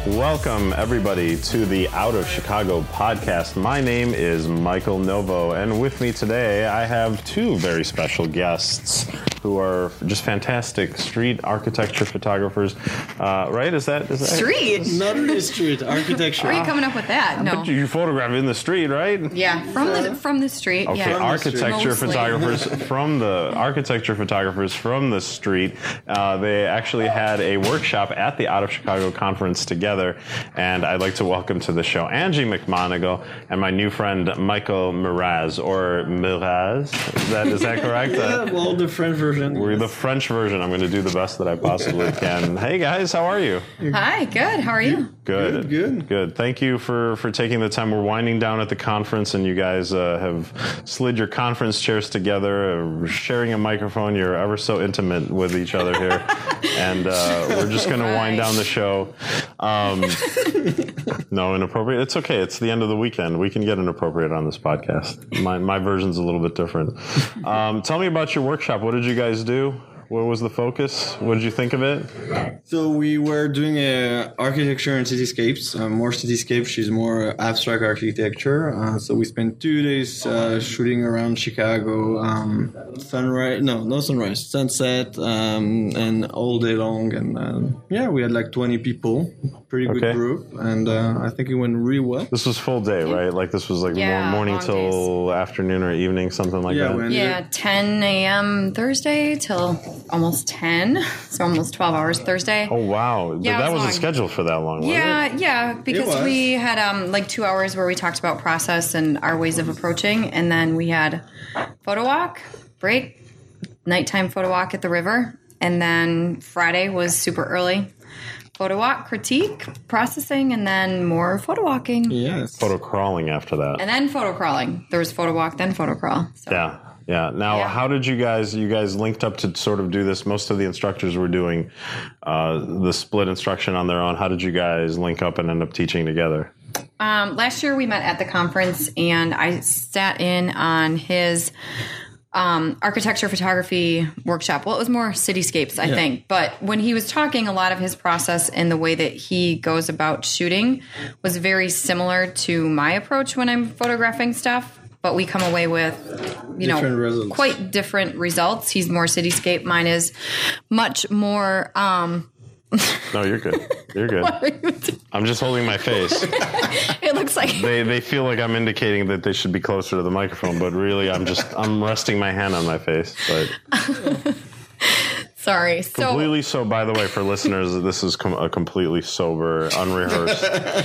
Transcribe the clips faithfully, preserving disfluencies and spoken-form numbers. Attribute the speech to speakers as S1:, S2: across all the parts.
S1: Welcome, everybody, to the Out of Chicago podcast. My name is Michael Novo, and with me today, I have two very special guests who are just fantastic street architecture photographers. Uh, right? Is that, is that
S2: street?
S3: Not really street architecture.
S2: Where are you coming up with that? No.
S1: But you photograph in the street, right?
S2: Yeah, from the from the street.
S1: Okay,
S2: yeah.
S1: architecture
S2: Mostly.
S1: photographers from the architecture photographers from the street. Uh, they actually had a workshop at the Out of Chicago conference together. And I'd like to welcome to the show Angie McMonigal and my new friend Michael Miraz, or Miraz. Is that, is that correct?
S3: Yeah, well, the French version.
S1: We're the French version. I'm going to do the best that I possibly can. Hey guys, how are you?
S2: Hi, good. How are you?
S1: Good,
S3: Good, good.
S1: good. Thank you for, for taking the time. We're winding down at the conference, and you guys uh, have slid your conference chairs together, uh, sharing a microphone. You're ever so intimate with each other here, and uh, we're just going to wind down the show. Um, no, inappropriate. It's okay. It's the end of the weekend. We can get inappropriate on this podcast. My my version's a little bit different. Um, tell me about your workshop. What did you guys do? What was the focus? What did you think of it?
S3: So we were doing uh, architecture and cityscapes. Uh, more cityscapes. She's more abstract architecture. Uh, so we spent two days uh, shooting around Chicago. Um, sunrise, no, no sunrise, sunset, um, and all day long. And uh, yeah, we had like twenty people. Pretty good
S1: Okay.
S3: group, and uh, I think it went really well.
S1: This was full day, right? Like this was like
S2: Yeah,
S1: mor- morning
S2: long
S1: till afternoon or evening, something like
S3: Yeah,
S1: that.
S3: we ended
S2: Yeah,
S3: up-
S2: ten a.m. Thursday till almost ten, so almost twelve hours Thursday.
S1: Oh wow! But
S2: Yeah, it
S1: that
S2: was
S1: wasn't
S2: long.
S1: scheduled for that long, was it?
S2: Yeah, yeah, because
S3: was.
S2: we had um like two hours where we talked about process and our ways of approaching, and then we had photo walk, break, nighttime photo walk at the river, and then Friday was super early. Photo walk, critique, processing, and then more photo walking.
S3: Yes.
S1: Photo crawling after that.
S2: And then photo crawling. There was photo walk, then photo crawl. So.
S1: Yeah. Yeah. Now,
S2: Yeah.
S1: how did you guys, you guys linked up to sort of do this? Most of the instructors were doing uh, the split instruction on their own. How did you guys link up and end up teaching together?
S2: Um, last year we met at the conference, and I sat in on his um, architecture photography workshop. Well, it was more cityscapes, I
S3: Yeah.
S2: think. But when he was talking, a lot of his process and the way that he goes about shooting was very similar to my approach when I'm photographing stuff. But we come away with, you
S3: Different
S2: know,
S3: results.
S2: quite different results. He's more cityscape. Mine is much more. Um,
S1: No, you're good. You're good. I'm just holding my face.
S2: it looks like
S1: They they feel like I'm indicating that they should be closer to the microphone, but really I'm just I'm resting my hand on my face. But
S2: sorry. So
S1: completely so. By the way, for listeners, this is com- a completely sober, unrehearsed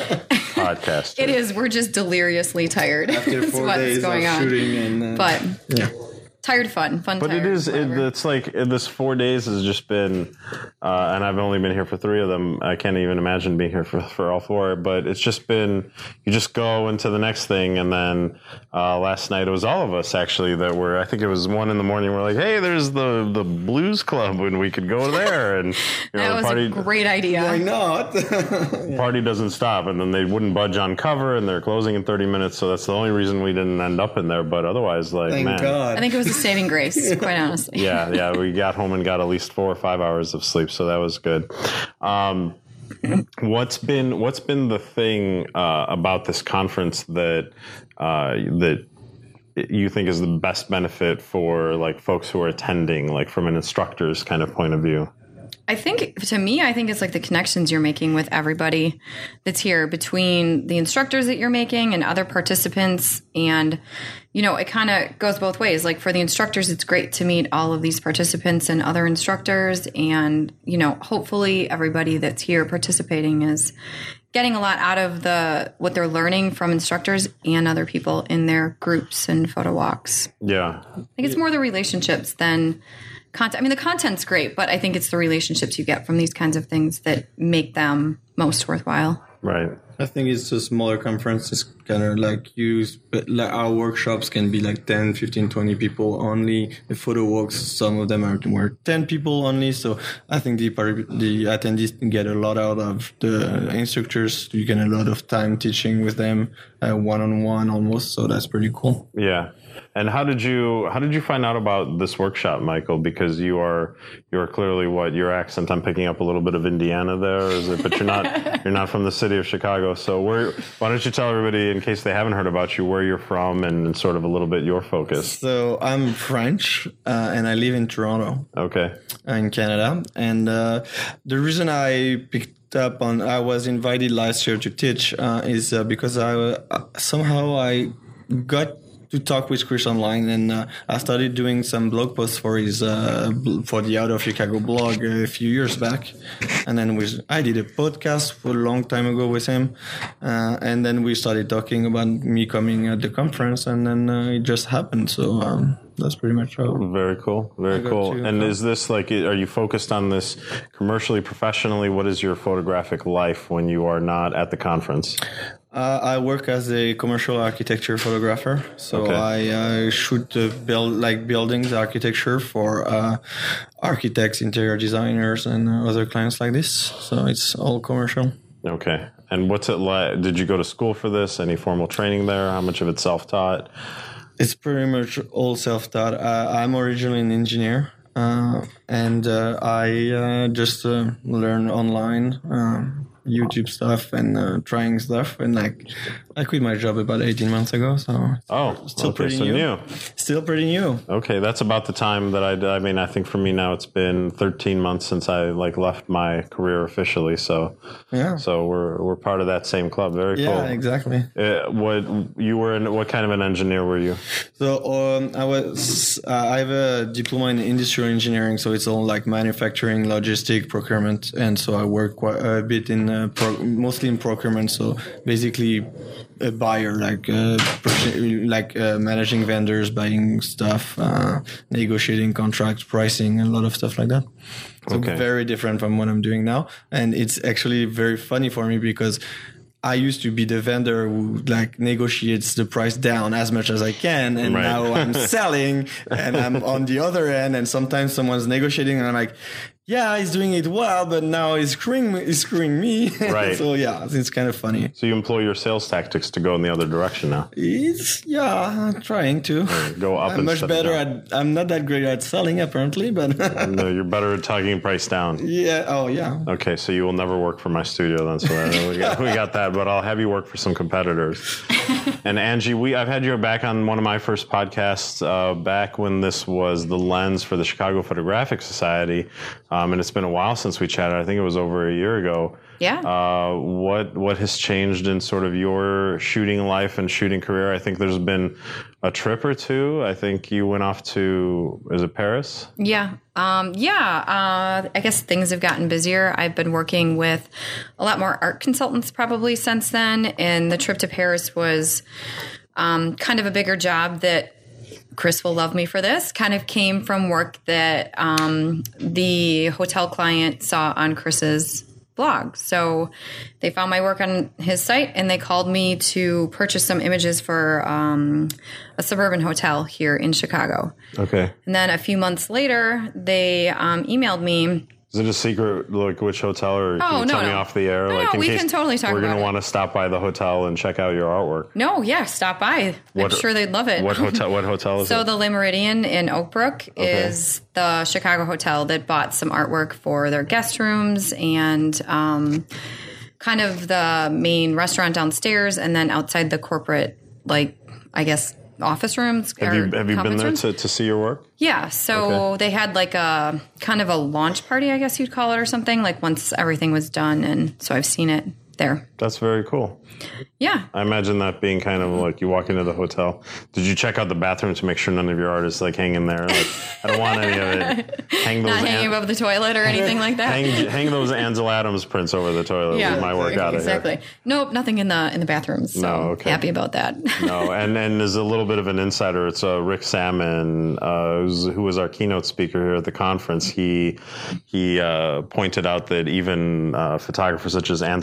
S1: podcast.
S2: it is. We're just deliriously tired.
S3: After
S2: That's
S3: four
S2: what's
S3: days
S2: going
S3: of
S2: on.
S3: shooting, and uh,
S2: But
S3: yeah.
S2: tired fun, fun.
S1: But
S2: tired,
S1: it is, it,
S2: whatever.
S1: it's like it, this four days has just been, uh, and I've only been here for three of them. I can't even imagine being here for, for all four, but it's just been, you just go into the next thing. And then uh, last night it was all of us actually that were, I think it was one in the morning. We're like, hey, there's the, the blues club and we could go there. And, you know,
S2: that
S1: the
S2: was
S1: party,
S2: a great idea.
S3: Why not?
S1: party doesn't stop. And then they wouldn't budge on cover and they're closing in thirty minutes. So that's the only reason we didn't end up in there. But otherwise, like,
S3: Thank
S1: man.
S3: God.
S2: I think it was a saving grace, quite honestly.
S1: yeah, yeah, we got home and got at least four or five hours of sleep, so that was good. Um, what's been what's been the thing uh, about this conference that uh, that you think is the best benefit for like folks who are attending, like from an instructor's kind of point of view?
S2: I think, to me, I think it's like the connections you're making with everybody that's here, between the instructors that you're making and other participants. And, you know, it kind of goes both ways. Like for the instructors, it's great to meet all of these participants and other instructors. And, you know, hopefully everybody that's here participating is getting a lot out of the what they're learning from instructors and other people in their groups and photo walks.
S1: Yeah.
S2: I think it's more the relationships than content. I mean, the content's great, but I think it's the relationships you get from these kinds of things that make them most worthwhile.
S1: Right.
S3: I think it's a smaller conference. It's kind of like used, but like our workshops can be like ten, fifteen, twenty people only. The photo walks, some of them are more ten people only. So I think the the attendees can get a lot out of the instructors. You get a lot of time teaching with them, uh, one-on-one almost. So that's pretty cool.
S1: Yeah. And how did you how did you find out about this workshop, Michael? Because you are you are clearly what your accent. I'm picking up a little bit of Indiana there, is it? But you're not you're not from the city of Chicago. So where? Why don't you tell everybody, in case they haven't heard about you, where you're from and sort of a little bit your focus?
S3: So I'm French, uh, and I live in Toronto.
S1: Okay.
S3: In Canada, and uh, the reason I picked up on I was invited last year to teach uh, is uh, because I uh, somehow I got to talk with Chris online, and uh, I started doing some blog posts for his uh, for the Out of Chicago blog a few years back, and then we I did a podcast for a long time ago with him, uh, and then we started talking about me coming at the conference, and then uh, it just happened. So um, that's pretty much how.
S1: Very cool, very cool. To, and uh, is this like, are you focused on this commercially, professionally? What is your photographic life when you are not at the conference?
S3: Uh, I work as a commercial architecture photographer, so okay. I uh, shoot uh, build like buildings architecture for uh, architects, interior designers, and uh, other clients like this. So it's all commercial.
S1: Okay. And what's it like? Did you go to school for this? Any formal training there? How much of it self-taught?
S3: It's pretty much all self-taught. Uh, I'm originally an engineer, uh, and uh, I uh, just uh, learn online. Um, YouTube stuff and uh, trying stuff, and like I quit my job about eighteen months ago, so
S1: oh,
S3: still
S1: okay,
S3: pretty
S1: so
S3: new.
S1: new.
S3: Still pretty new.
S1: Okay, that's about the time that I. I mean, I think for me now it's been thirteen months since I like left my career officially. So
S3: yeah,
S1: so we're we're part of that same club. Very
S3: yeah,
S1: cool.
S3: Yeah, exactly.
S1: Uh, what you were in? What kind of an engineer were you?
S3: So um, I was. Uh, I have a diploma in industrial engineering, so it's all like manufacturing, logistic, procurement, and so I work quite a bit in. Uh, Pro- mostly in procurement, so basically a buyer, like uh, like uh, managing vendors, buying stuff, uh, negotiating contracts, pricing, and a lot of stuff like that. So okay. Very different from what I'm doing now, and it's actually very funny for me because I used to be the vendor who like negotiates the price down as much as I can, and right. Now I'm selling and I'm on the other end, and sometimes someone's negotiating and I'm like, yeah, he's doing it well, but now he's screwing me. He's screwing me.
S1: Right.
S3: So yeah, it's kind of funny.
S1: So you employ your sales tactics to go in the other direction now.
S3: It's yeah, I'm trying to
S1: go up.
S3: I'm much better at. I'm not that great at selling apparently, but
S1: no, you're better at talking price down.
S3: Yeah. Oh yeah.
S1: Okay, so you will never work for my studio then. So we got we got that, but I'll have you work for some competitors. And Angie, we I've had you back on one of my first podcasts uh, back when this was the lens for the Chicago Photographic Society. Um, and it's been a while since we chatted. I think it was over a year ago.
S2: Yeah.
S1: Uh, what what has changed in sort of your shooting life and shooting career? I think there's been a trip or two. I think you went off to, is it Paris?
S2: Yeah. Um, yeah. Uh, I guess things have gotten busier. I've been working with a lot more art consultants probably since then. And the trip to Paris was um, kind of a bigger job that Chris will love me for this, kind of came from work that um, the hotel client saw on Chris's blog. So they found my work on his site and they called me to purchase some images for um, a suburban hotel here in Chicago.
S1: Okay.
S2: And then a few months later, they um, emailed me.
S1: Is it a secret, like which hotel, or can
S2: oh,
S1: you
S2: no,
S1: tell
S2: no.
S1: me off the air?
S2: No,
S1: like,
S2: no,
S1: in
S2: we
S1: case
S2: can totally talk
S1: we're
S2: about
S1: gonna
S2: it.
S1: want to stop by the hotel and check out your artwork.
S2: No, yeah, stop by.
S1: What,
S2: I'm sure they'd love it.
S1: What hotel? What hotel is
S2: so
S1: it?
S2: So the Le Méridien in Oak Brook okay. is the Chicago hotel that bought some artwork for their guest rooms and um, kind of the main restaurant downstairs, and then outside the corporate, like I guess. office rooms.
S1: Have you have you been there to, to see your work?
S2: Yeah. So okay. They had like a kind of a launch party, I guess you'd call it, or something, like once everything was done. And so I've seen it there.
S1: That's very cool.
S2: Yeah.
S1: I imagine that being kind of like you walk into the hotel. Did you check out the bathroom to make sure none of your art is like hanging there? Like, I don't want any of it. Hang those
S2: Not hanging
S1: an-
S2: above the toilet or anything like that.
S1: hang, hang those Ansel Adams prints over the toilet.
S2: Yeah,
S1: with my work out
S2: exactly.
S1: of here.
S2: Nope, nothing in the in the bathrooms. So
S1: no, okay.
S2: Happy about that.
S1: No, and and as a little bit of an insider, it's uh, Rick Salmon, uh, who was our keynote speaker here at the conference. He he uh, pointed out that even uh, photographers such as Ansel Adams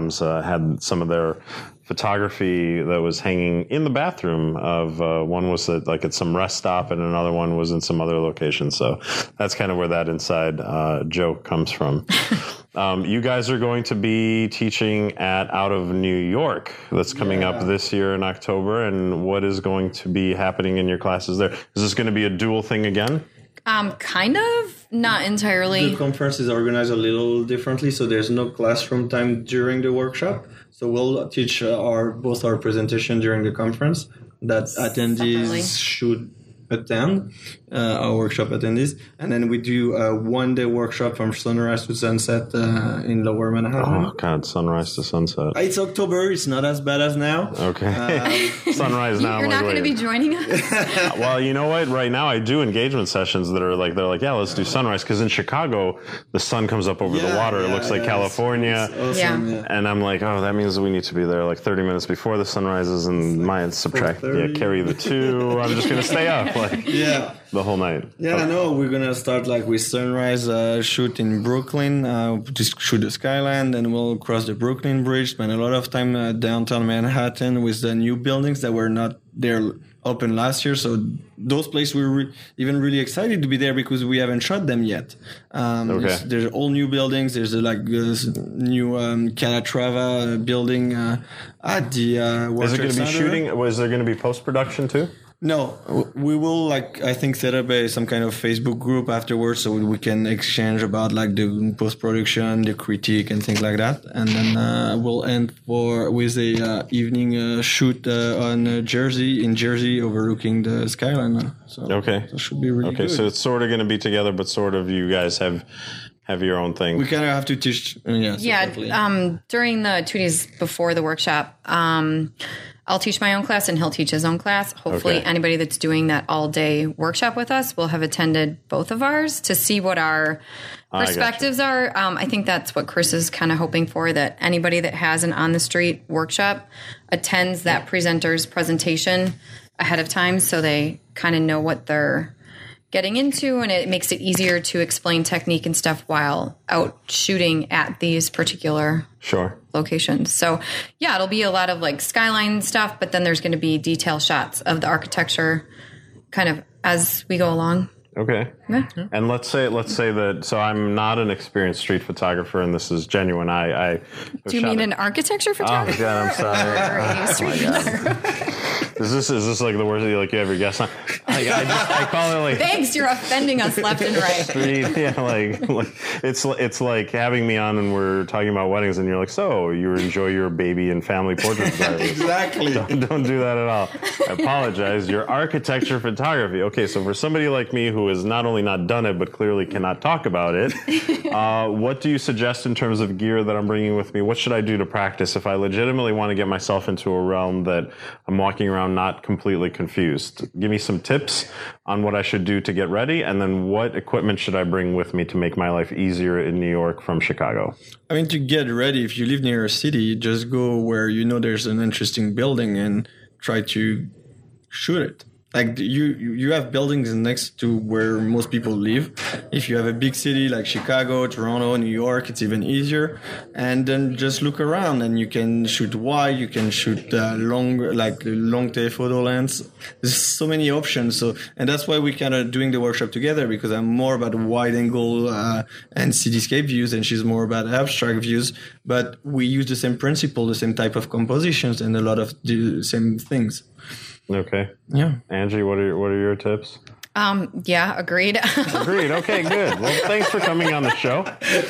S1: moms uh, had some of their photography that was hanging in the bathroom of uh, one was at, like at some rest stop and another one was in some other location. So that's kind of where that inside uh, joke comes from. um, you guys are going to be teaching at Out of New York. That's coming yeah. up this year in October. And what is going to be happening in your classes there? Is this going to be a dual thing again?
S2: Um, kind of, not entirely.
S3: The conference is organized a little differently, so there's no classroom time during the workshop. So we'll teach uh, our both our presentation during the conference that attendees Separately. should attend, uh, our workshop attendees, and then we do a one-day workshop from sunrise to sunset uh, in Lower Manhattan.
S1: Oh God, sunrise to sunset.
S3: It's October. It's not as bad as now.
S1: Okay, um, sunrise now.
S2: You're
S1: like,
S2: not going to be joining us.
S1: Well, you know what? Right now, I do engagement sessions that are like they're like, yeah, let's do sunrise because in Chicago the sun comes up over
S3: yeah,
S1: the water.
S3: Yeah,
S1: it looks
S3: yeah,
S1: like California.
S3: It's awesome,
S2: yeah.
S3: yeah.
S1: And I'm like, oh, that means we need to be there like thirty minutes before the sun rises, and my subtract, yeah, carry the two. I'm just going to stay up. Like,
S3: yeah.
S1: The whole night.
S3: Yeah, I know. We're gonna start like with sunrise uh, shoot in Brooklyn, uh, just shoot the skyline, then we'll cross the Brooklyn Bridge. Spend a lot of time uh, downtown Manhattan with the new buildings that were not there open last year. So those places we're re- even really excited to be there because we haven't shot them yet. Um,
S1: okay.
S3: There's, there's all new buildings. There's uh, like this new um, Calatrava building uh, at the uh, World
S1: Is it
S3: Trade
S1: going to be
S3: Center.
S1: shooting? Was there going to be post production too?
S3: No, we will like I think set up a some kind of Facebook group afterwards so we can exchange about like the post production, the critique, and things like that. And then uh, we'll end for with a uh, evening uh, shoot uh, on uh, Jersey in Jersey overlooking the skyline. So
S1: okay,
S3: that should be really
S1: okay.
S3: good.
S1: So it's sort of going to be together, but sort of you guys have have your own thing.
S3: We kind of have to teach. Uh, yeah,
S2: yeah. Um, during the two days before the workshop. Um, I'll teach my own class and he'll teach his own class. Hopefully
S1: okay.
S2: anybody that's doing that all day workshop with us will have attended both of ours to see what our perspectives I are. Um, I think that's what Chris is kind of hoping for, that anybody that has an on the street workshop attends that presenter's presentation ahead of time so they kind of know what they're getting into, and it makes it easier to explain technique and stuff while out shooting at these particular
S1: sure
S2: locations. So yeah, it'll be a lot of like skyline stuff, but then there's going to be detail shots of the architecture kind of as we go along.
S1: Okay.
S2: Yeah.
S1: And let's say let's say that so I'm not an experienced street photographer, and this is genuine. I, I
S2: do you mean an architecture photographer?
S1: Oh God, I'm sorry.
S2: Or a street
S1: oh,
S2: photographer?
S1: Is this is this like the worst like you ever guess on? I, I, just, I call it like
S2: thanks. You're offending us left and right.
S1: Street, yeah, like, like it's it's like having me on and we're talking about weddings, and you're like, so you enjoy your baby and family portraits?
S3: Exactly.
S1: Don't, don't do that at all. I apologize. Your architecture photography. Okay, so for somebody like me who has not only not done it but clearly cannot talk about it, uh, what do you suggest in terms of gear that I'm bringing with me? What should I do to practice if I legitimately want to get myself into a realm that I'm walking around not completely confused? Give me some tips on what I should do to get ready, and then what equipment should I bring with me to make my life easier in New York from Chicago?
S3: I mean, to get ready, if you live near a city, just go where you know there's an interesting building and try to shoot it. Like you, you have buildings next to where most people live. If you have a big city like Chicago, Toronto, New York, it's even easier. And then just look around, and you can shoot wide, you can shoot uh, long, like long telephoto lens. There's so many options. So, and that's why we kind of doing the workshop together, because I'm more about wide angle uh, and cityscape views, and she's more about abstract views. But we use the same principle, the same type of compositions, and a lot of the same things.
S1: Okay.
S3: Yeah.
S1: Angie, what are your, what are your tips?
S2: Um, yeah, agreed.
S1: Agreed. Okay, good. Well, thanks for coming on the show.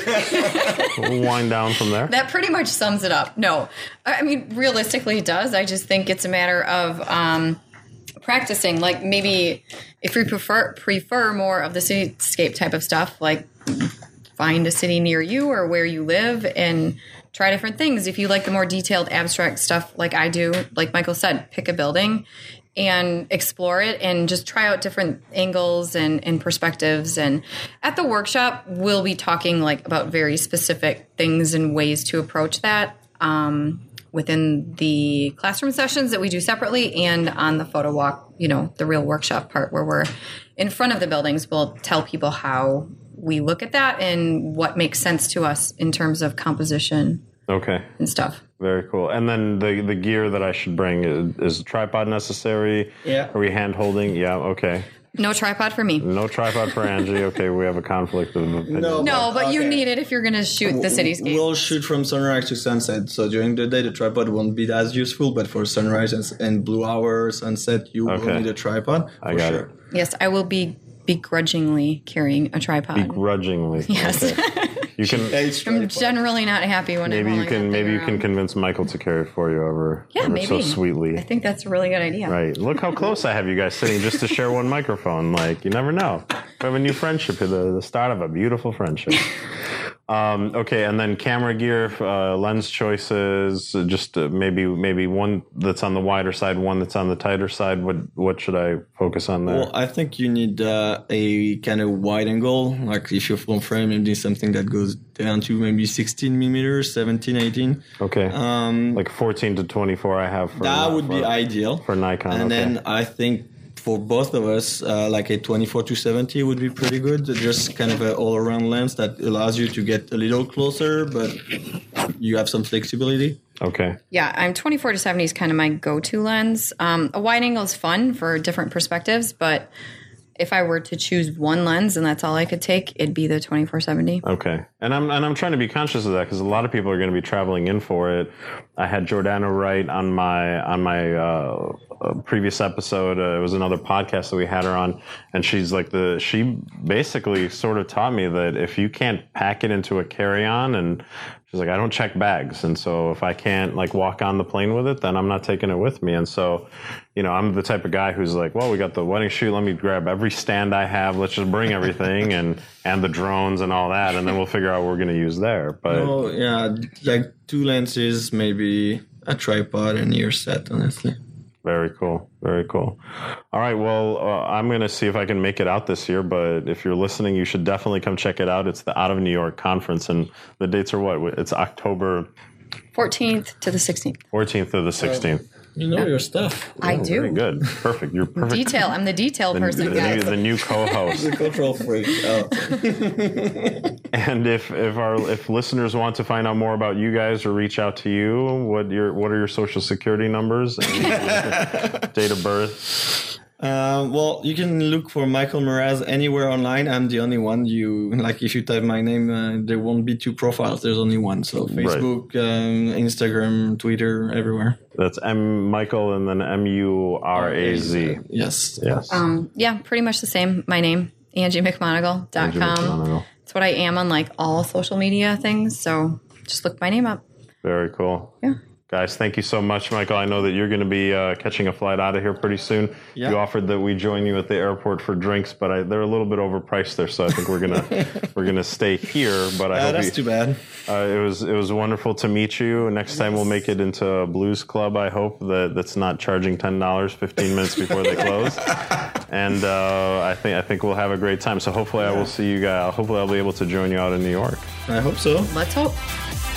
S1: We'll wind down from there.
S2: That pretty much sums it up. No, I mean, realistically it does. I just think it's a matter of um, practicing. Like maybe if we prefer prefer more of the cityscape type of stuff, like find a city near you or where you live and try different things. If you like the more detailed abstract stuff like I do, like Michael said, pick a building and explore it and just try out different angles and, and perspectives. And at the workshop, we'll be talking like about very specific things and ways to approach that um, within the classroom sessions that we do separately, and on the photo walk, you know, the real workshop part where we're in front of the buildings. We'll tell people how we look at that and what makes sense to us in terms of composition.
S1: Okay.
S2: and stuff.
S1: Very cool. And then the the gear that I should bring, is, is a tripod necessary?
S3: Yeah.
S1: Are we hand holding? Yeah, okay.
S2: No tripod for me.
S1: No tripod for Angie. Okay, we have a conflict of opinion.
S3: No.
S2: No, but you
S3: Okay.
S2: need it if you're going to shoot the cityscape.
S3: We'll shoot from sunrise to sunset. So during the day, the tripod won't be as useful, but for sunrise and, and blue hour, sunset, you
S1: Okay.
S3: will need a tripod.
S1: I
S3: for
S1: got
S3: sure.
S1: it.
S2: Yes, I will be begrudgingly carrying a tripod.
S1: Begrudgingly.
S2: Yes.
S1: Okay. You can
S3: H
S2: I'm
S3: tripod.
S2: generally not happy when
S1: maybe
S2: I'm
S1: you
S2: rolling
S1: can
S2: that
S1: maybe
S2: thing
S1: you can
S2: around.
S1: convince Michael to carry it for you ever,
S2: Yeah,
S1: ever
S2: maybe.
S1: so sweetly.
S2: I think that's a really good idea.
S1: Right. Look how close I have you guys sitting just to share one microphone. Like, you never know. We have a new friendship here, the, the start of a beautiful friendship. Um, okay, and then camera gear, uh, lens choices, just uh, maybe maybe one that's on the wider side, one that's on the tighter side. What what should I focus on there?
S3: Well, I think you need uh, a kind of wide angle. Like if you're full frame, you need something that goes down to maybe sixteen millimeters, seventeen, eighteen.
S1: okay.
S3: Um,
S1: Like fourteen to twenty-four I have for
S3: that would
S1: for,
S3: be ideal.
S1: for Nikon.
S3: And
S1: okay.
S3: then I think for both of us, uh, like a twenty-four to seventy would be pretty good. Just kind of an all-around lens that allows you to get a little closer, but you have some flexibility.
S1: Okay.
S2: Yeah, I'm twenty-four to seventy is kind of my go-to lens. Um, a wide angle is fun for different perspectives, but if I were to choose one lens and that's all I could take, it'd be the twenty-four seventy.
S1: Okay, and I'm and I'm trying to be conscious of that because a lot of people are going to be traveling in for it. I had Jordana Wright on my on my uh, uh, previous episode. Uh, it was another podcast that we had her on, and she's like the she basically sort of taught me that if you can't pack it into a carry-on, and she's like, I don't check bags, and so if I can't like walk on the plane with it, then I'm not taking it with me. And so, you know, I'm the type of guy who's like, well, we got the wedding shoot. Let me grab every stand I have. Let's just bring everything and and the drones and all that, and then we'll figure out what we're going to use there. But
S3: Oh yeah, like two lenses, maybe a tripod, and you're set. Honestly.
S1: very cool, very cool. All right, well, uh, I'm going to see if I can make it out this year. But if you're listening, you should definitely come check it out. It's the Out of New York conference, and the dates are what? It's October
S2: fourteenth to the sixteenth.
S1: fourteenth to the sixteenth.
S3: You know your stuff.
S2: I
S1: Oh,
S2: do.
S1: Very good, perfect. You're perfect.
S2: Detail. I'm the detail
S1: The,
S2: person,
S1: the,
S2: guys.
S1: new, the new co-host.
S3: The cultural freak. Oh.
S1: And if if our if listeners want to find out more about you guys or reach out to you, what your what are your social security numbers, and date of birth?
S3: Uh, well, you can look for Michael Mraz anywhere online. I'm the only one. You like if you type my name, uh, there won't be two profiles. There's only one. So Facebook, um, Instagram, Twitter, everywhere.
S1: That's M Michael and then M U R A Z.
S3: Yes.
S1: Yes.
S2: Um, yeah, pretty much the same. My name, Angie McMonagle dot
S1: Angie
S2: com.
S1: McMonagle.
S2: It's what I am on like all social media things. So just look my name up.
S1: Very cool.
S2: Yeah.
S1: Guys, thank you so much, Michael. I know that you're going to be uh, catching a flight out of here pretty soon.
S3: Yeah.
S1: You offered that we join you at the airport for drinks, but I, they're a little bit overpriced there, so I think we're gonna we're gonna stay here. But I
S3: Uh,
S1: hope
S3: that's
S1: you,
S3: too bad.
S1: Uh, it was it was wonderful to meet you. Next time we'll make it into a blues club. I hope that that's not charging ten dollars fifteen minutes before they close. And uh, I think I think we'll have a great time. So hopefully I will see you guys. Hopefully I'll be able to join you out in New York.
S3: I hope so.
S2: Let's hope.